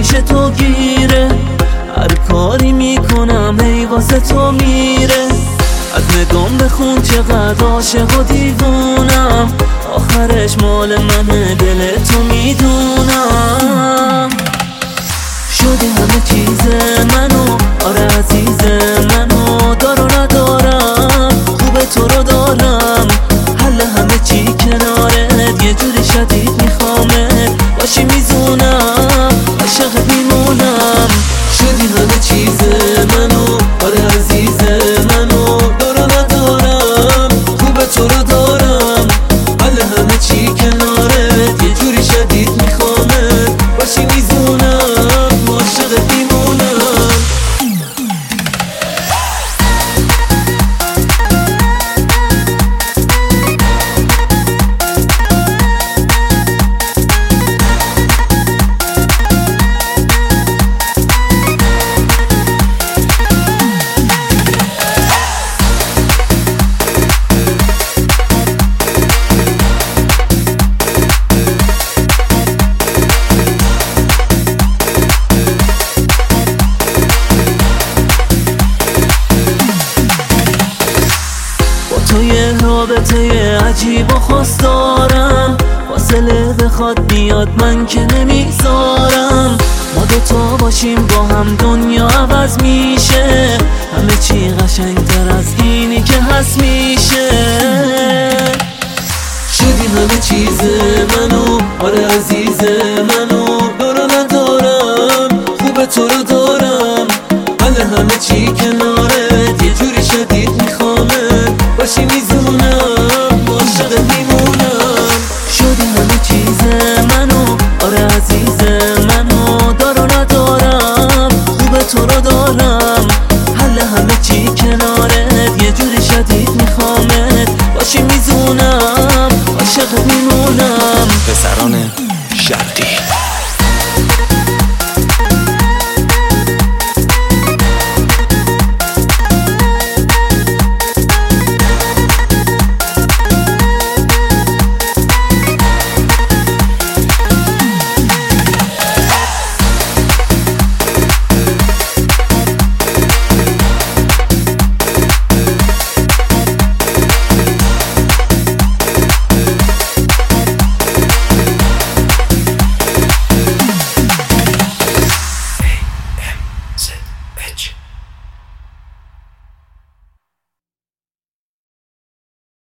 پیش تو گیره، هر کاری میکنم ای واسه تو میره. از نگام بخون چقدر عاشق و دیوونم، آخرش مال منه دل تو میدونم. شدی همه چیز منو، آره عزیز منو، دار و ندارم خوب تو رو دارم. حل همه چی کنارت، یه جوری شدید میخوامت باشی میزونم، عاشق میمونم. شدی همه چیز منو، آره عزیز منو، دار و ندارم خوب تو رو دارم. حل همه چی کنارت، یه جوری شدید میخوامت باشی میزونم، عاشق میمونم. تو یه رابطه عجیب و خاص دارم، فاصله بخواد بیاد من که نمیذارم. ما دوتا باشیم با هم دنیا عوض میشه، همه چی قشنگتر از اینی که هست میشه. شدی همه چیز منو، آره عزیز منو، دار و ندارم خوب تو رو دارم. حل همه چی کنارت، یه جوری شدید میخوامت باشی میزونم، عاشق میمونم. شدی همه چیز منو، آره عزیز منو، دار و ندارم خوب تو رو دارم. حل همه چی کنارت، یه جوری شدید میخوامت باشی میزونم، عاشق میمونم. پسران شرقی